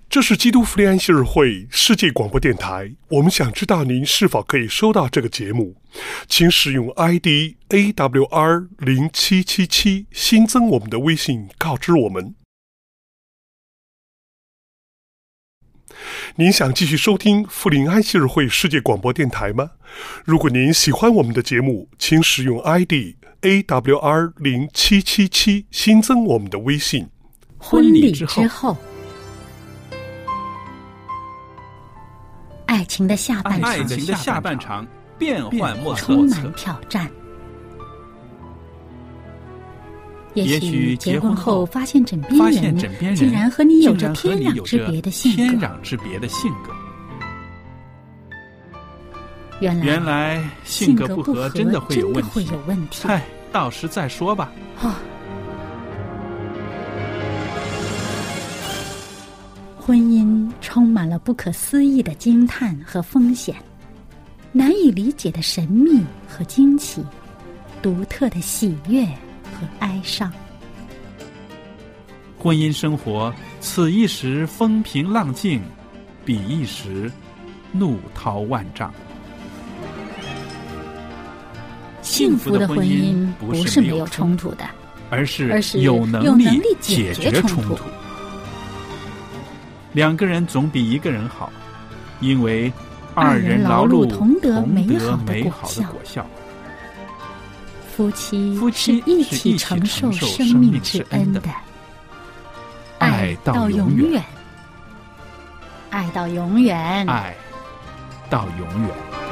这是基督福临安息日会世界广播电台，我们想知道您是否可以收到这个节目，请使用 ID AWR0777 新增我们的微信告知我们。您想继续收听福临安息日会世界广播电台吗？如果您喜欢我们的节目，请使用 ID AWR0777 新增我们的微信。 婚礼之后，爱情的下半场变幻莫测，充满挑战。也许结婚后发枕边人竟然和你有着天壤之别的性格。原来性格不合真的会有问题。嗨，到时再说吧。 婚姻充满了不可思议的惊叹和风险，难以理解的神秘和惊奇，独特的喜悦和哀伤。 婚姻生活，此一时风平浪静，彼一时怒涛万丈。 幸福的婚姻不是没有冲突的， 而是有能力解决冲突。两个人总比一个人好，因为二人劳碌同得美好的果效。 夫妻是一起承受生命之恩的， 爱到永远， 爱到永远， 爱到永远。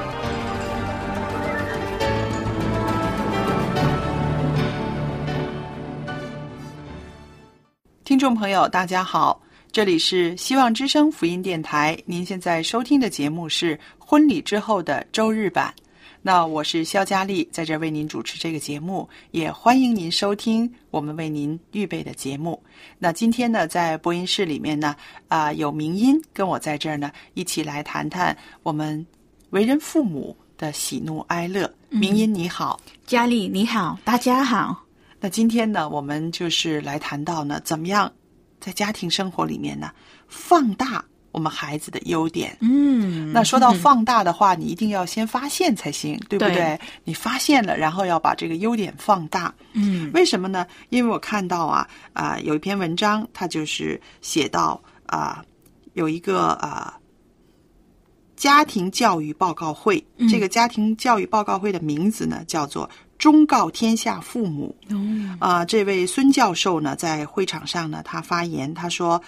听众朋友，大家好，这里是希望之声福音电台，您现在收听的节目是婚礼之后的周日版。那我是肖佳丽，在这为您主持这个节目，也欢迎您收听我们为您预备的节目。那今天呢，在播音室里面呢，有明音跟我在这儿呢，一起来谈谈我们为人父母的喜怒哀乐。明音你好。 佳丽你好，大家好。 那今天呢，我们就是来谈到呢，怎么样在家庭生活里面呢，放大我们孩子的优点。那说到放大的话，你一定要先发现才行，对不对？你发现了，然后要把这个优点放大。为什么呢？因为我看到有一篇文章，它就是写到有一个家庭教育报告会。这个家庭教育报告会的名字呢，叫做忠告天下父母。这位孙教授呢，在会场上呢，他发言，他说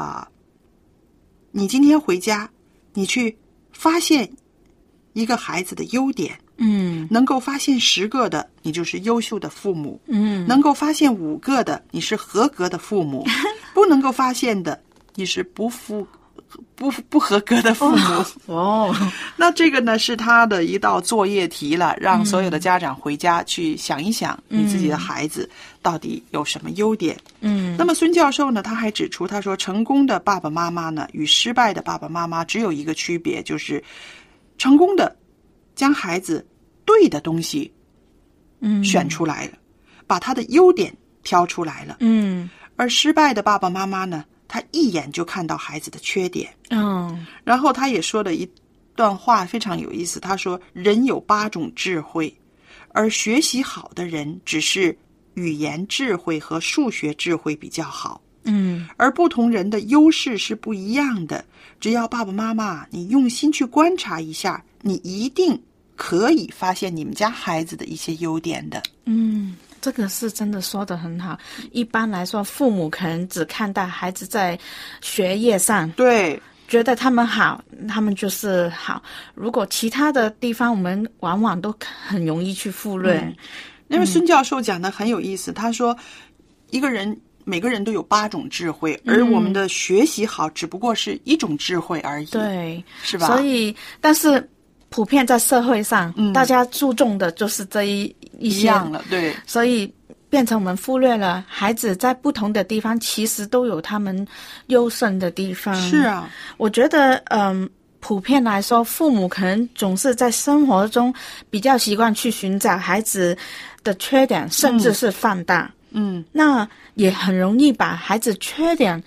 你今天回家，你去发现一个孩子的优点，能够发现10个的，你就是优秀的父母，能够发现5个的，你是合格的父母，不能够发现的，你是不合格的父母。那这个呢，是他的一道作业题了，让所有的家长回家去想一想，你自己的孩子到底有什么优点。那么孙教授呢，他还指出，他说成功的爸爸妈妈呢，与失败的爸爸妈妈只有一个区别，就是成功的将孩子对的东西选出来了，把他的优点挑出来了。而失败的爸爸妈妈呢，他一眼就看到孩子的缺点。然后他也说了一段话非常有意思，他说人有8种智慧，而学习好的人只是语言智慧和数学智慧比较好。而不同人的优势是不一样的，只要爸爸妈妈你用心去观察一下，你一定可以发现你们家孩子的一些优点的。 这个是真的说得很好。一般来说，父母可能只看到孩子在学业上，对，觉得他们好，他们就是好。如果其他的地方，我们往往都很容易去忽略。 因为孙教授讲的很有意思，他说每个人都有8种智慧，而我们的学习好只不过是1种智慧而已，对，是吧？ 所以，但是普遍在社会上，大家注重的就是这一些样了，对，所以变成我们忽略了孩子在不同的地方其实都有他们优胜的地方。是啊，我觉得普遍来说，父母可能总是在生活中比较习惯去寻找孩子的缺点，甚至是放大。那也很容易把孩子缺点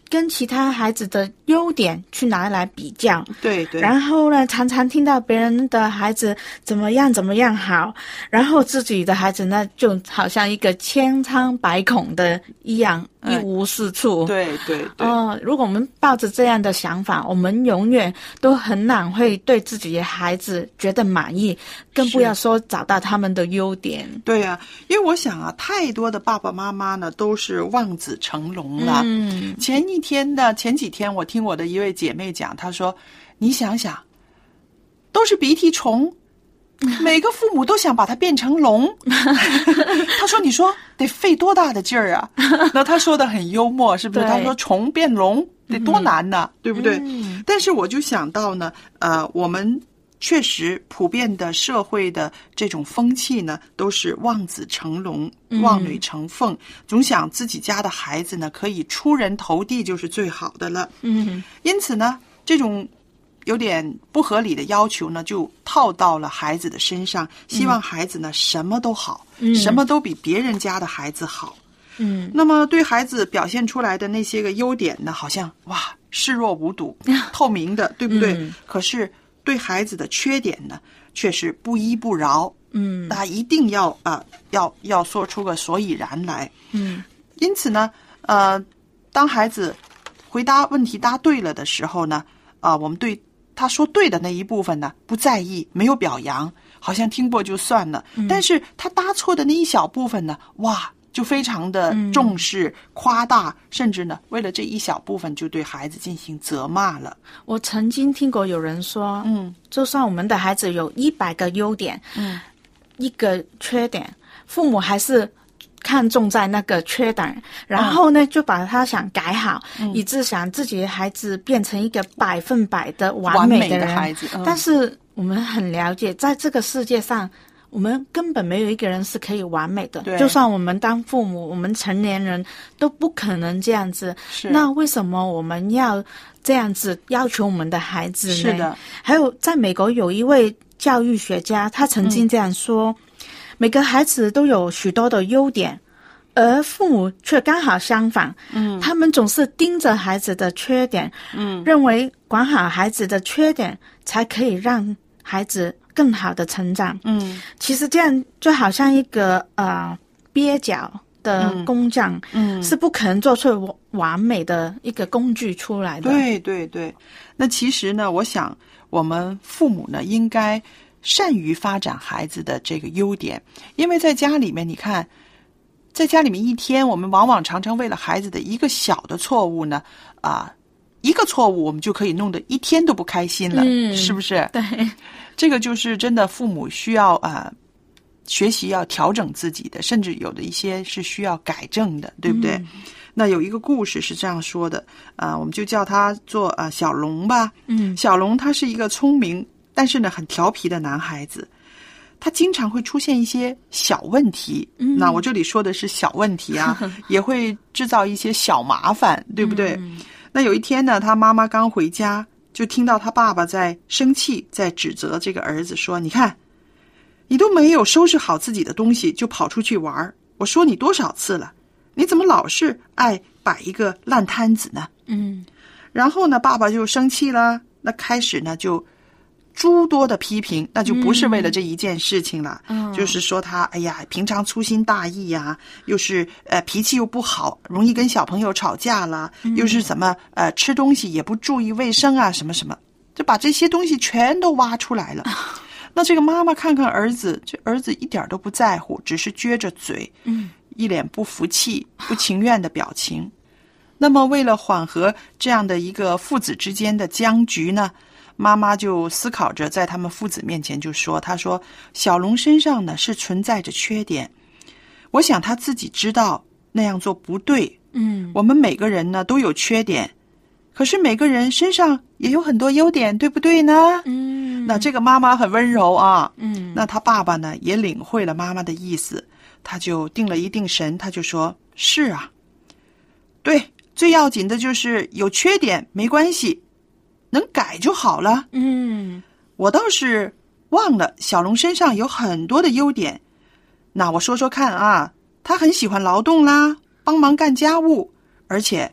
跟其他孩子的优点去拿来比较， 对对， 然后呢，常常听到别人的孩子怎么样好，然后自己的孩子呢，就好像一个千疮百孔的一样，一无是处。 对对对。 如果我们抱着这样的想法，我们永远都很难会对自己的孩子觉得满意，更不要说找到他们的优点。 对啊，因为我想啊，太多的爸爸妈妈呢都是望子成龙了。前几天我听我的一位姐妹讲，她说你想想，都是鼻涕虫，每个父母都想把它变成龙。她说你说得费多大的劲儿啊。那她说的很幽默，是不是？她说虫变龙得多难呢，对不对？但是我就想到呢，我们确实普遍的社会的这种风气呢，都是望子成龙，望女成凤，总想自己家的孩子呢可以出人头地就是最好的了。因此呢，这种有点不合理的要求呢，就套到了孩子的身上，希望孩子呢什么都好，什么都比别人家的孩子好。那么对孩子表现出来的那些个优点呢，好像哇视若无睹，透明的，对不对？可是对孩子的缺点呢，却是不依不饶。他一定要要说出个所以然来。因此呢，当孩子回答问题答对了的时候呢，我们对他说对的那一部分呢不在意，没有表扬，好像听过就算了。但是他答错的那一小部分呢，哇，就非常的重视、夸大，甚至呢，为了这一小部分就对孩子进行责骂了。 我曾经听过有人说，就算我们的孩子有100个优点，一个缺点，父母还是看重在那个缺点，然后呢，就把他想改好，以致想自己的孩子变成一个100%的完美的人。 孩子， 但是我们很了解，在这个世界上，我们根本没有一个人是可以完美的，就算我们当父母，我们成年人都不可能这样子。那为什么我们要这样子要求我们的孩子呢？ 是的。 还有在美国有一位教育学家，他曾经这样说，每个孩子都有许多的优点，而父母却刚好相反。他们总是盯着孩子的缺点，认为管好孩子的缺点才可以让孩子更好的成长。其实这样就好像一个蹩脚的工匠，是不可能做出完美的一个工具出来的。 对对对。那其实呢，我想我们父母呢应该善于发展孩子的这个优点，因为在家里面，你看在家里面一天，我们往往常常为了孩子的一个小的错误呢，一个错误我们就可以弄得一天都不开心了，是不是？ 对， 这个就是真的父母需要学习要调整自己的，甚至有的一些是需要改正的，对不对？那有一个故事是这样说的，我们就叫他做小龙吧。小龙他是一个聪明但是呢很调皮的男孩子，他经常会出现一些小问题。那我这里说的是小问题啊，也会制造一些小麻烦，对不对？那有一天呢，他妈妈刚回家，就听到他爸爸在生气，在指责这个儿子说，你看你都没有收拾好自己的东西就跑出去玩，我说你多少次了，你怎么老是爱摆一个烂摊子呢？然后呢，爸爸就生气了，那开始呢就诸多的批评，那就不是为了这一件事情了，就是说他哎呀平常粗心大意啊，又是脾气又不好，容易跟小朋友吵架了，又是怎么吃东西也不注意卫生啊，什么什么，就把这些东西全都挖出来了。那这个妈妈看看儿子，这儿子一点都不在乎，只是撅着嘴，一脸不服气不情愿的表情。那么为了缓和这样的一个父子之间的僵局呢，妈妈就思考着在他们父子面前就说，他说小龙身上呢是存在着缺点，我想他自己知道那样做不对。我们每个人呢都有缺点，可是每个人身上也有很多优点，对不对呢？那这个妈妈很温柔啊。那他爸爸呢也领会了妈妈的意思，他就定了一定神，他就说，是啊，对，最要紧的就是有缺点没关系，能改就好了。我倒是忘了小龙身上有很多的优点。那我说说看啊，他很喜欢劳动啦，帮忙干家务，而且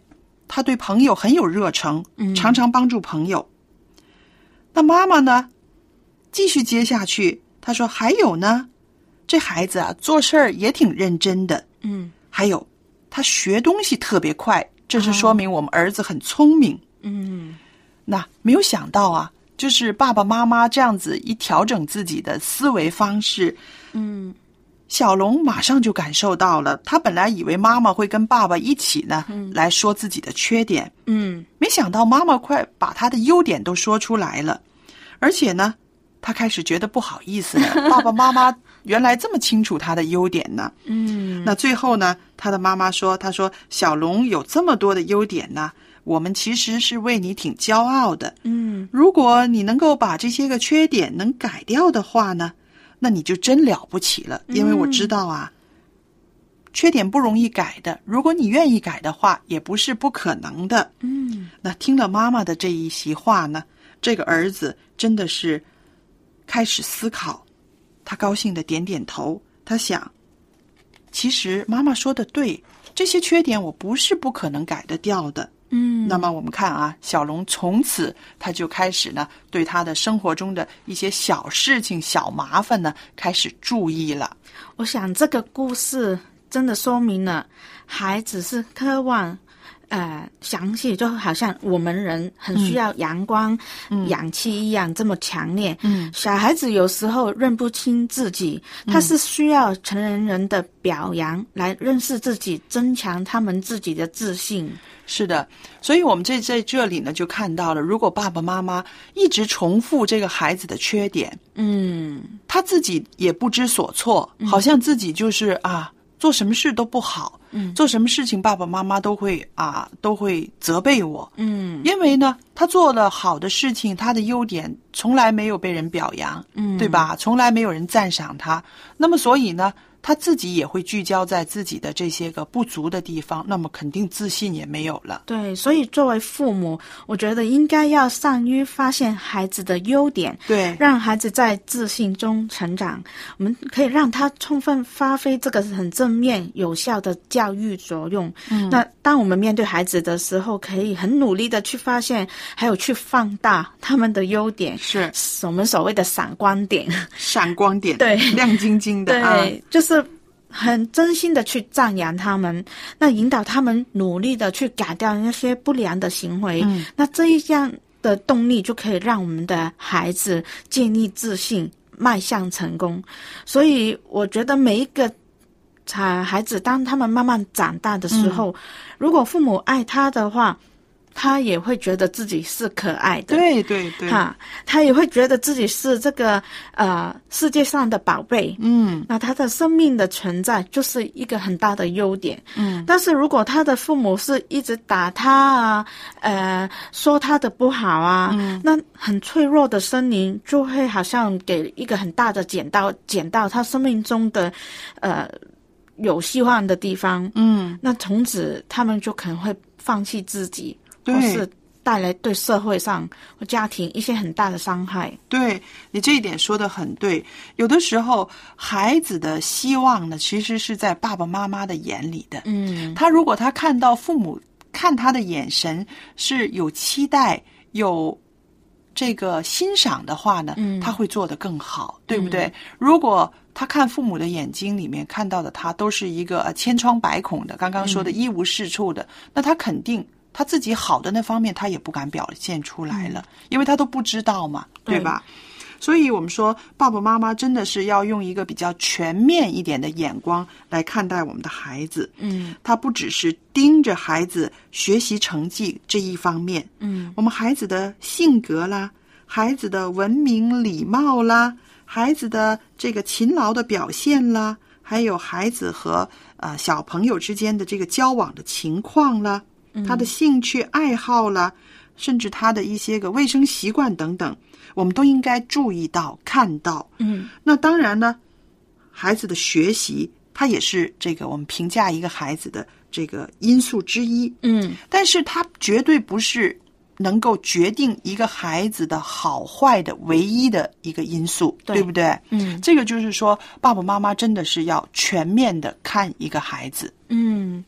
他对朋友很有热诚，常常帮助朋友。那妈妈呢，继续接下去，她说还有呢，这孩子啊做事儿也挺认真的，还有他学东西特别快，这是说明我们儿子很聪明。那没有想到啊，就是爸爸妈妈这样子一调整自己的思维方式，小龙马上就感受到了，他本来以为妈妈会跟爸爸一起呢，来说自己的缺点，没想到妈妈快把他的优点都说出来了，而且呢，他开始觉得不好意思了，爸爸妈妈原来这么清楚他的优点呢。那最后呢，他的妈妈说，他说小龙有这么多的优点呢，我们其实是为你挺骄傲的。如果你能够把这些个缺点能改掉的话呢，那你就真了不起了，因为我知道啊，缺点不容易改的，如果你愿意改的话，也不是不可能的。那听了妈妈的这一席话呢，这个儿子真的是开始思考，他高兴地点点头，他想，其实妈妈说的对，这些缺点我不是不可能改得掉的。那么我们看啊，小龙从此他就开始呢，对他的生活中的一些小事情、小麻烦呢，开始注意了。 我想这个故事真的说明了，孩子是渴望详细，就好像我们人很需要阳光、氧气一样这么强烈。小孩子有时候认不清自己，他是需要成年人的表扬来认识自己，增强他们自己的自信。 是的，所以我们在这里呢就看到了，如果爸爸妈妈一直重复这个孩子的缺点，他自己也不知所措，好像自己就是啊，做什么事都不好，做什么事情爸爸妈妈都会责备我，因为呢，他做了好的事情，他的优点从来没有被人表扬，对吧？从来没有人赞赏他，那么所以呢，他自己也会聚焦在自己的这些个不足的地方，那么肯定自信也没有了。 对，所以作为父母，我觉得应该要善于发现孩子的优点， 对， 让孩子在自信中成长。我们可以让他充分发挥这个很正面有效的教育作用。那当我们面对孩子的时候，可以很努力的去发现，还有去放大他们的优点， 是我们所谓的闪光点。 闪光点， 对， 亮晶晶的， 对，就是很真心的去赞扬他们，那引导他们努力的去改掉那些不良的行为，那这一样的动力就可以让我们的孩子建立自信，迈向成功。所以我觉得每一个孩子当他们慢慢长大的时候，如果父母爱他的话，他也会觉得自己是可爱的， 对对对， 他也会觉得自己是这个世界上的宝贝，那他的生命的存在就是一个很大的优点，但是如果他的父母是一直打他啊，说他的不好啊，那很脆弱的心灵就会好像给一个很大的剪到他生命中的有希望的地方，那从此他们就可能会放弃自己，或是带来对社会上或家庭一些很大的伤害。 对，你这一点说得很对。有的时候孩子的希望呢，其实是在爸爸妈妈的眼里的。他如果他看到父母看他的眼神是有期待、有这个欣赏的话呢，他会做得更好，对不对？如果他看父母的眼睛里面看到的他都是一个千疮百孔的，刚刚说的一无是处的，那他肯定他自己好的那方面他也不敢表现出来了，因为他都不知道嘛，对吧？所以我们说爸爸妈妈真的是要用一个比较全面一点的眼光来看待我们的孩子。他不只是盯着孩子学习成绩这一方面，我们孩子的性格啦，孩子的文明礼貌啦，孩子的这个勤劳的表现啦，还有孩子和小朋友之间的这个交往的情况啦，他的兴趣爱好啦，甚至他的一些个卫生习惯等等，我们都应该注意到看到。那当然呢，孩子的学习它也是这个我们评价一个孩子的这个因素之一。但是它绝对不是能够决定一个孩子的好坏的唯一的一个因素， 对不对？这个就是说爸爸妈妈真的是要全面的看一个孩子。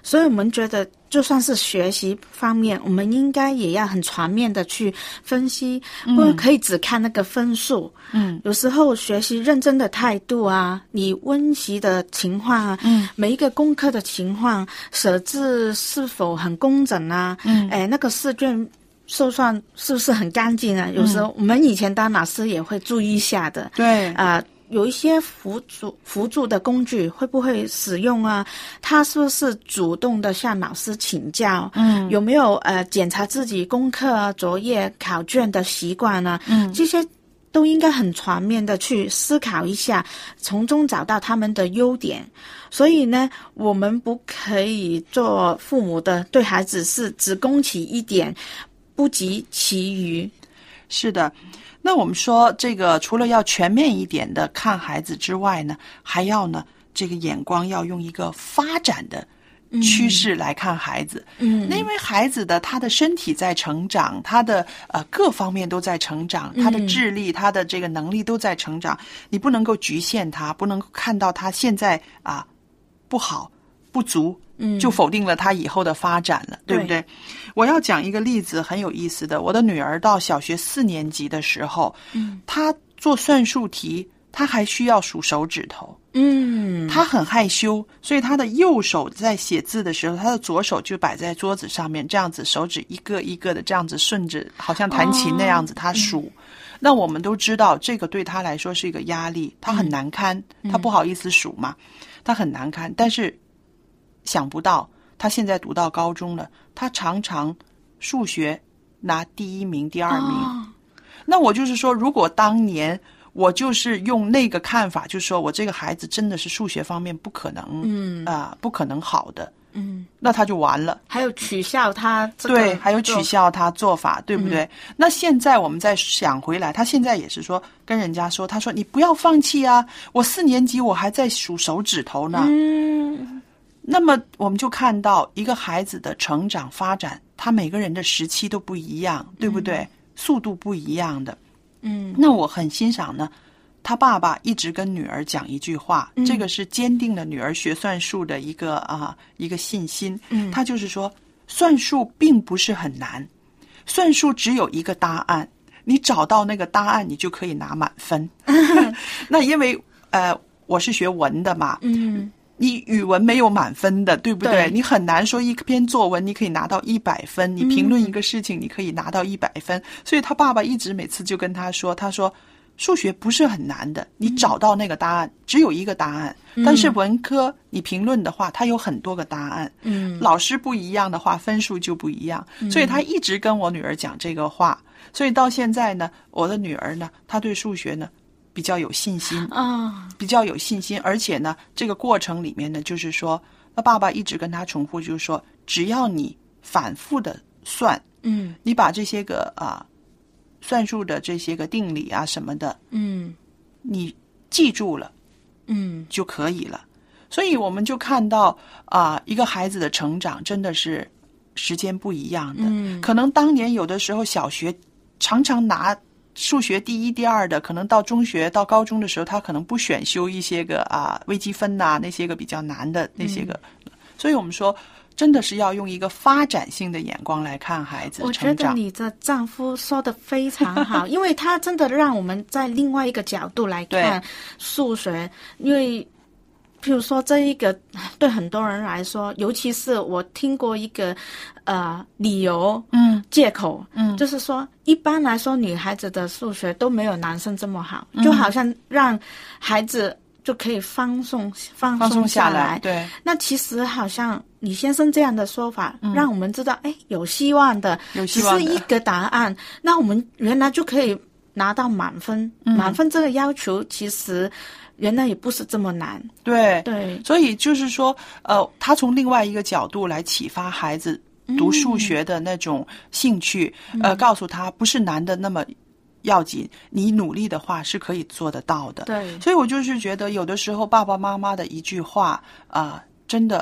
所以我们觉得就算是学习方面，我们应该也要很全面的去分析，不可以只看那个分数。有时候学习认真的态度啊，你温习的情况啊，每一个功课的情况，设置是否很工整啊，那个试卷收算是不是很干净啊？有时候我们以前当老师也会注意一下的。 对有一些辅助的工具会不会使用啊？他是不是主动的向老师请教？有没有检查自己功课啊、作业、考卷的习惯啊？这些都应该很全面的去思考一下，从中找到他们的优点。所以呢，我们不可以做父母的对孩子是只攻其一点，不及其余。 是的。那我们说这个除了要全面一点的看孩子之外呢，还要呢这个眼光要用一个发展的趋势来看孩子。那因为孩子的他的身体在成长，他的各方面都在成长，他的智力他的这个能力都在成长，你不能够局限他，不能够看到他现在不好不足就否定了他以后的发展了，对不对？我要讲一个例子很有意思的，我的女儿到小学4年级的时候，她做算术题，她还需要数手指头。她很害羞，所以她的右手在写字的时候，她的左手就摆在桌子上面，这样子手指一个一个的这样子顺着，好像弹琴那样子她数。那我们都知道这个对她来说是一个压力，她很难堪，她不好意思数嘛，她很难堪。但是想不到她现在读到高中了，她常常数学拿第1名第2名。那我就是说，如果当年我就是用那个看法，就是说我这个孩子真的是数学方面不可能不可能好的，那他就完了。 还有取笑他对，还有取笑他做法，对不对？那现在我们再想回来，他现在也是说跟人家说，他说你不要放弃啊，我4年级我还在数手指头呢。那么我们就看到一个孩子的成长发展，他每个人的时期都不一样，对不对？速度不一样的。那我很欣赏呢，他爸爸一直跟女儿讲一句话，这个是坚定了女儿学算术的一个信心。他就是说，算术并不是很难，算术只有一个答案，你找到那个答案，你就可以拿满分。那因为我是学文的嘛，你语文没有满分的，对不对？对，你很难说一篇作文你可以拿到100分，你评论一个事情你可以拿到100分。所以他爸爸一直每次就跟他说，他说数学不是很难的，你找到那个答案，只有一个答案。但是文科你评论的话，它有很多个答案。老师不一样的话，分数就不一样。所以他一直跟我女儿讲这个话。所以到现在呢，我的女儿呢，她对数学呢比较有信心比较有信心。而且呢，这个过程里面呢，就是说，那爸爸一直跟他重复，就是说，只要你反复的算，你把这些个算术的这些个定理啊什么的，你记住了，就可以了。所以我们就看到一个孩子的成长真的是时间不一样的。可能当年有的时候小学常常拿数学第1、第2的，可能到中学到高中的时候，他可能不选修一些个微积分那些个比较难的那些个。所以我们说真的是要用一个发展性的眼光来看孩子成长。 我觉得你的丈夫说的非常好，因为他真的让我们在另外一个角度来看数学。因为譬如说这一个对很多人来说，尤其是我听过一个理由借口，就是说一般来说女孩子的数学都没有男生这么好，就好像让孩子就可以放松下来。 对， 那其实好像李先生这样的说法，让我们知道，有希望的，只是一个答案，那我们原来就可以拿到满分。满分这个要求其实原来也不是这么难。 对，所以就是说，他从另外一个角度来启发孩子读数学的那种兴趣，告诉他不是难的那么要紧，你努力的话是可以做得到的。 对， 所以我就是觉得有的时候爸爸妈妈的一句话真的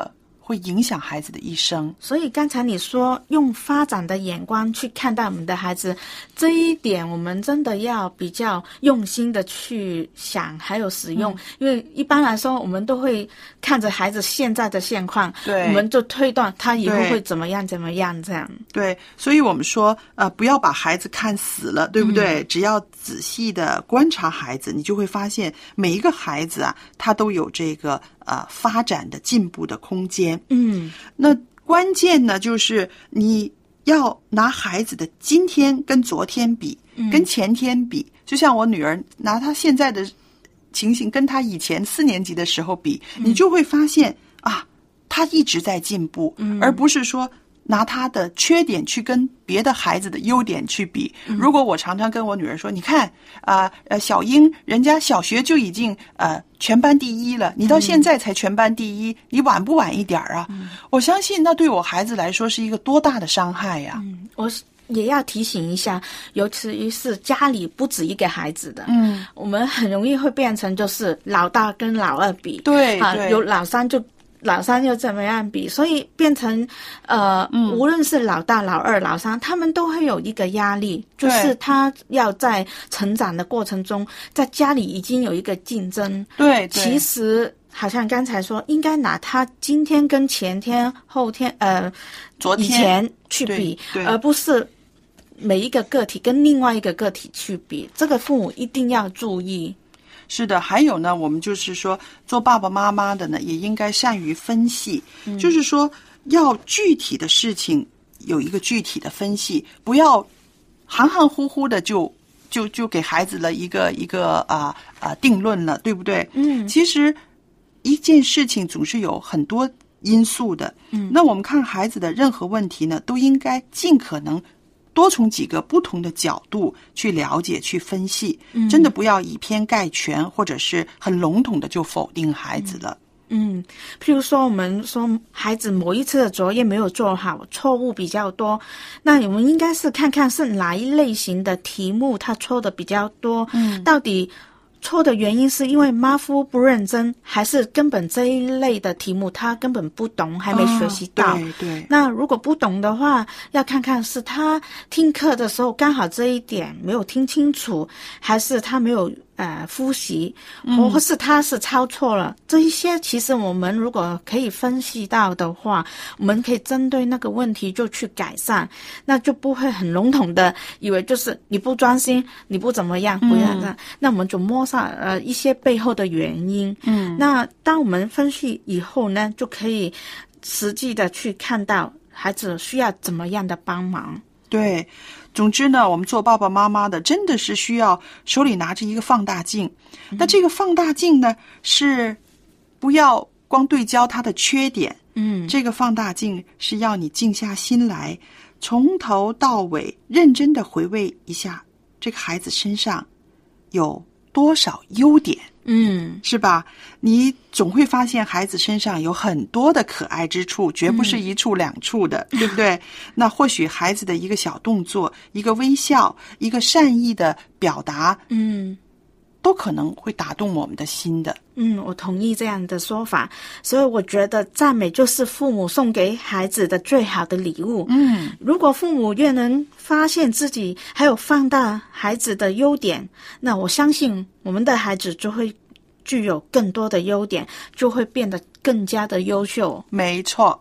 会影响孩子的一生。 所以刚才你说用发展的眼光去看待我们的孩子，这一点我们真的要比较用心的去想还有使用，因为一般来说我们都会看着孩子现在的现况，对，我们就推断他以后会怎么样怎么样这样。 对，所以我们说不要把孩子看死了，对不对？只要仔细的观察孩子，你就会发现每一个孩子啊，他都有这个发展的进步的空间。那关键呢，就是你要拿孩子的今天跟昨天比，跟前天比。就像我女儿拿她现在的情形跟她以前4年级的时候比，你就会发现啊，她一直在进步，而不是说拿他的缺点去跟别的孩子的优点去比。如果我常常跟我女儿说，你看小英人家小学就已经全班第一了，你到现在才全班第一，你晚不晚一点啊？我相信那对我孩子来说是一个多大的伤害呀。 我也要提醒一下，尤其是家里不止一个孩子的，我们很容易会变成就是老大跟老二比， 对， 有老三又怎么样比，所以变成无论是老大老二老三，他们都会有一个压力，就是他要在成长的过程中在家里已经有一个竞争。对，其实好像刚才说应该拿他今天跟前天后天昨天以前去比，而不是每一个个体跟另外一个个体去比，这个父母一定要注意。 是的，还有呢，我们就是说做爸爸妈妈的呢，也应该善于分析，就是说要具体的事情有一个具体的分析，不要含含糊糊的就给孩子了一个定论了，对不对？其实一件事情总是有很多因素的，那我们看孩子的任何问题呢，都应该尽可能多从几个不同的角度去了解去分析，真的不要以偏概全，或者是很笼统的就否定孩子了。 譬如说我们说孩子某一次的作业没有做好，错误比较多，那我们应该是看看是哪一类型的题目他错的比较多，到底错的原因是因为马虎不认真，还是根本这一类的题目他根本不懂，还没学习到。对，那如果不懂的话，要看看是他听课的时候刚好这一点没有听清楚，还是他没有复习，或是他是抄错了。这一些其实我们如果可以分析到的话，我们可以针对那个问题就去改善，那就不会很笼统的以为就是你不专心，你不怎么样，不要这样。那我们就摸上一些背后的原因。那当我们分析以后呢，就可以实际的去看到孩子需要怎么样的帮忙。 对，总之呢，我们做爸爸妈妈的真的是需要手里拿着一个放大镜。那这个放大镜呢，是不要光对焦他的缺点，这个放大镜是要你静下心来，从头到尾认真的回味一下这个孩子身上有多少优点。是吧？你总会发现孩子身上有很多的可爱之处，绝不是一处两处的，对不对？那或许孩子的一个小动作，一个微笑，一个善意的表达，都可能会打动我们的心的。 我同意这样的说法。所以我觉得赞美就是父母送给孩子的最好的礼物。如果父母越能发现自己还有放大孩子的优点，那我相信我们的孩子就会具有更多的优点，就会变得更加的优秀。 没错。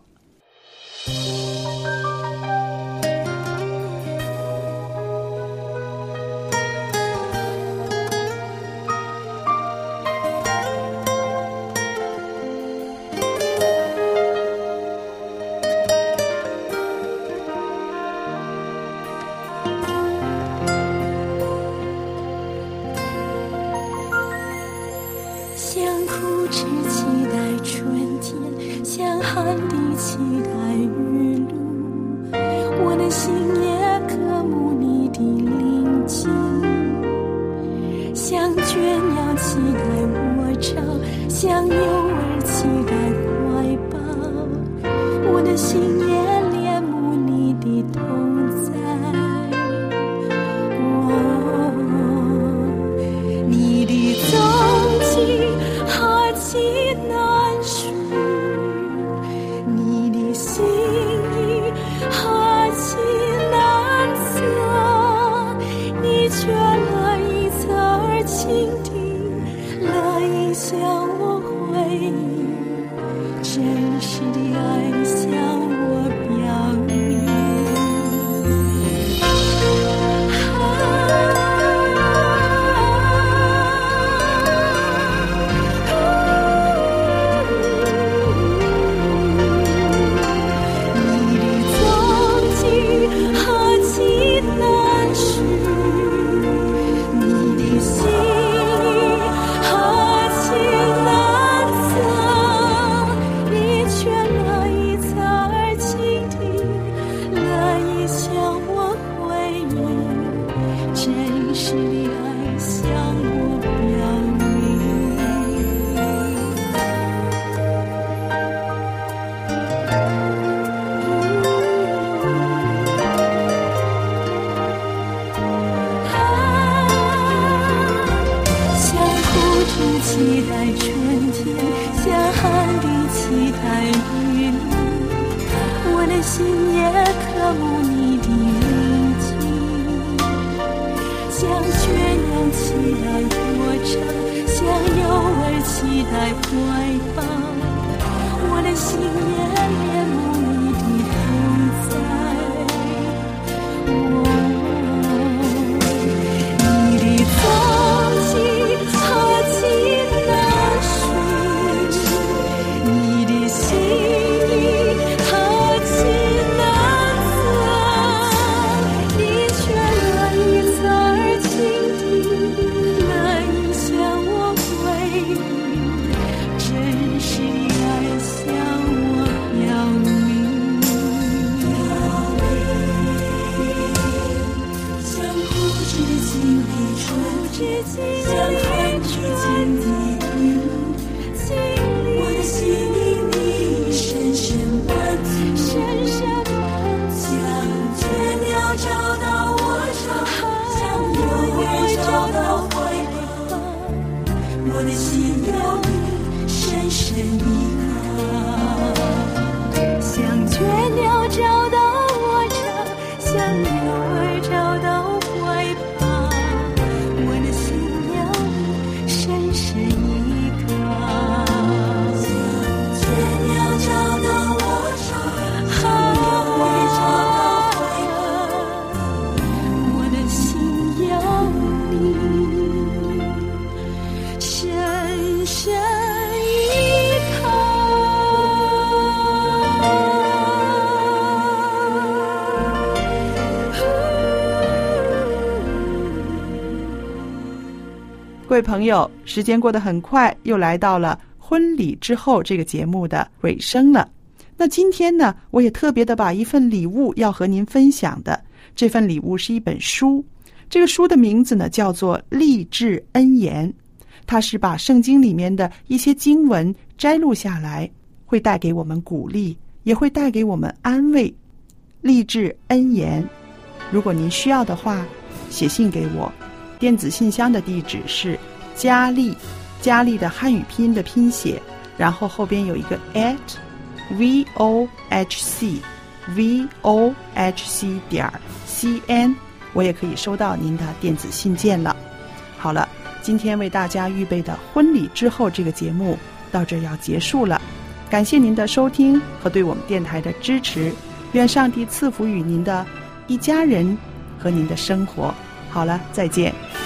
你期待春天，像寒冰期待雨露，我的心也渴慕你的临近，像雀鸟期待歌唱，像幼儿期待怀抱，我的心也恋慕你的同在。你的踪迹何其难寻，你的心意何其难测，你却乐意侧耳倾听，乐意向我回应，真实的爱向我表明，像不知经历春，像寒之间的雨露，我的心因你深深满足，像雀鸟找到我巢，像幼儿找到怀抱，我的心有你深深依靠，像雀鸟找到我巢，像幼儿找到怀抱，我的心有你深深依靠，像雀鸟找到我巢，像幼儿找到怀抱，我的心有你深深依靠。 各位朋友，时间过得很快，又来到了婚礼之后这个节目的尾声了。那今天呢，我也特别的把一份礼物要和您分享的，这份礼物是一本书，这个书的名字呢叫做《励志恩言》，它是把圣经里面的一些经文摘录下来，会带给我们鼓励，也会带给我们安慰。励志恩言，如果您需要的话，写信给我，电子信箱的地址是佳丽，佳丽的汉语拼音的拼写，然后后边有一个 @vohc.cn， 我也可以收到您的电子信件了。好了，今天为大家预备的婚礼之后这个节目到这要结束了，感谢您的收听和对我们电台的支持，愿上帝赐福与您的一家人和您的生活。好了，再见。